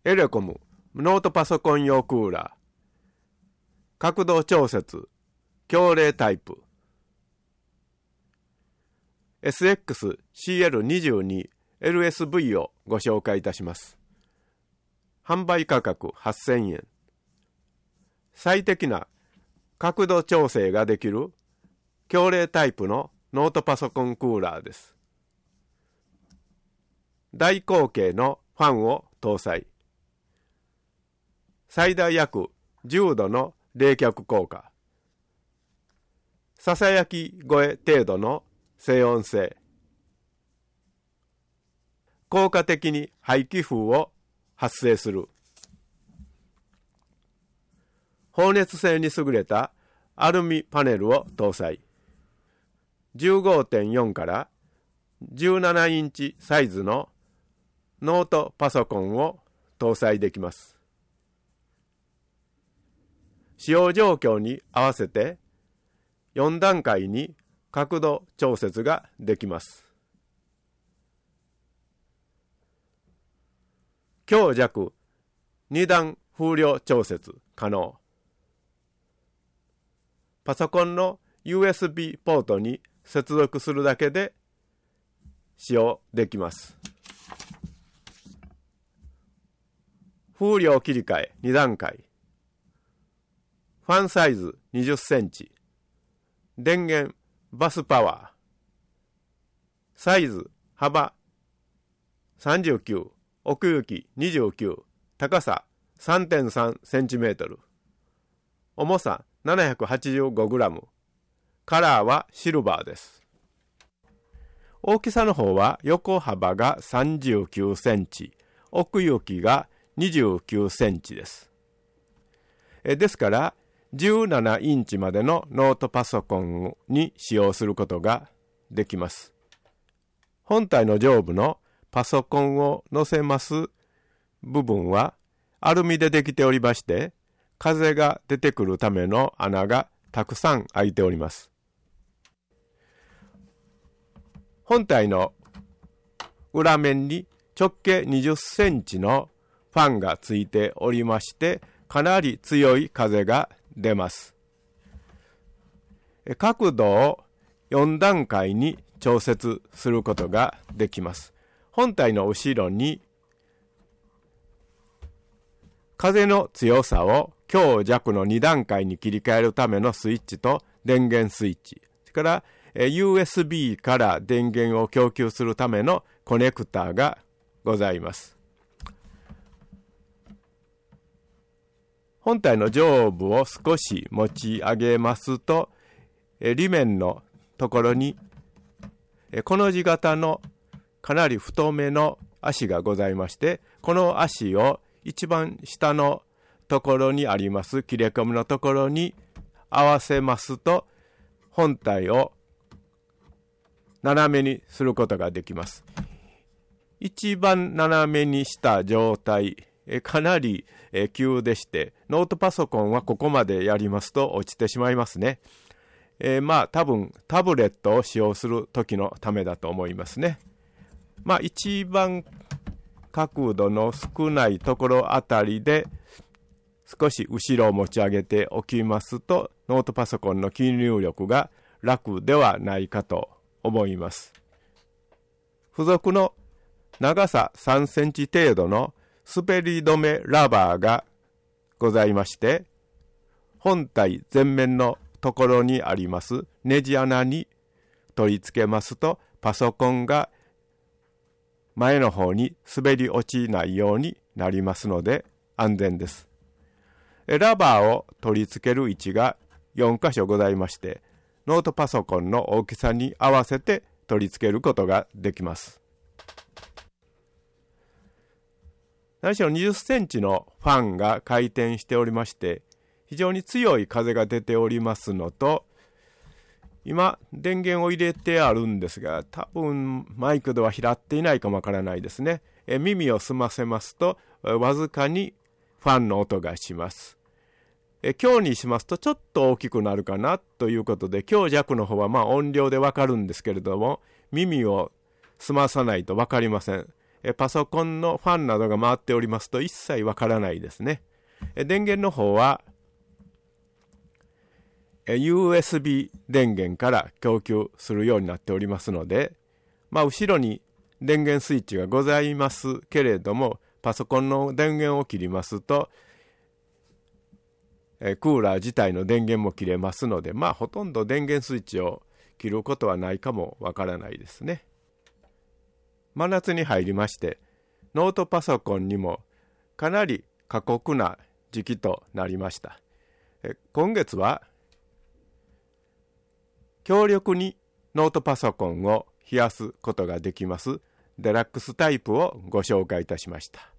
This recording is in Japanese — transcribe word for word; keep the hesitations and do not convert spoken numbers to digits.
エレコムノートパソコン用クーラー、角度調節強冷タイプ エスエックスシーエルにじゅうにエルエスブイ をご紹介いたします。販売価格はっせんえん。最適な角度調整ができる強冷タイプのノートパソコンクーラーです。大口径のファンを搭載。最大約じゅうどの冷却効果。ささやき声程度の静音性。効果的に排気風を発生する。放熱性に優れたアルミパネルを搭載。じゅうごてんよん からじゅうななインチサイズのノートパソコンを搭載できます。使用状況に合わせてよんだんかいに角度調節ができます。強弱に段風量調節可能。パソコンの ユーエスビー ポートに接続するだけで使用できます。風量切り替えに段階。ファンサイズにじゅっセンチ。電源バスパワー。サイズ幅さんじゅうきゅう、奥行きにじゅうきゅう、高さ さんてんさんセンチメートル。重さ ななひゃくはちじゅうごグラム。カラーはシルバーです。大きさの方は横幅がさんじゅうきゅうセンチ、奥行きがにじゅうきゅうセンチです。えですからじゅうななインチまでのノートパソコンに使用することができます。本体の上部のパソコンを載せます部分はアルミでできておりまして、風が出てくるための穴がたくさん開いております。本体の裏面に直径にじゅっセンチのファンがついておりまして、かなり強い風が出ます。角度をよんだんかいに調節することができます。本体の後ろに風の強さを強弱のに段階に切り替えるためのスイッチと電源スイッチ、それから ユーエスビー から電源を供給するためのコネクターがございます。本体の上部を少し持ち上げますと、裏面のところにこの字型のかなり太めの足がございまして、この足を一番下のところにあります切れ込みのところに合わせますと、本体を斜めにすることができます。一番斜めにした状態、かなり急でして、ノートパソコンはここまでやりますと落ちてしまいますね。えー、まあ多分タブレットを使用する時のためだと思いますね。まあ一番角度の少ないところあたりで少し後ろを持ち上げておきますと、ノートパソコンのキー入力が楽ではないかと思います。付属の長ささんセンチ程度の滑り止めラバーがございまして、本体前面のところにありますネジ穴に取り付けますと、パソコンが前の方に滑り落ちないようになりますので安全です。ラバーを取り付ける位置がよんかしょございまして、ノートパソコンの大きさに合わせて取り付けることができます。何しろにじゅっセンチのファンが回転しておりまして、非常に強い風が出ておりますのと、今電源を入れてあるんですが、多分マイクでは拾っていないかもわからないですね。え耳を澄ませますとわずかにファンの音がします。え強にしますとちょっと大きくなるかなということで、強弱の方はまあ音量でわかるんですけれども、耳を澄まさないとわかりません。 パソコンのファンなどが回っておりますと一切わからないですね。電源の方は ユーエスビー 電源から供給するようになっておりますので、まあ、後ろに電源スイッチがございますけれども、パソコンの電源を切りますと、クーラー自体の電源も切れますので、まあほとんど電源スイッチを切ることはないかもわからないですね。真夏に入りまして、ノートパソコンにもかなり過酷な時期となりました。え今月は強力にノートパソコンを冷やすことができますデラックスタイプをご紹介いたしました。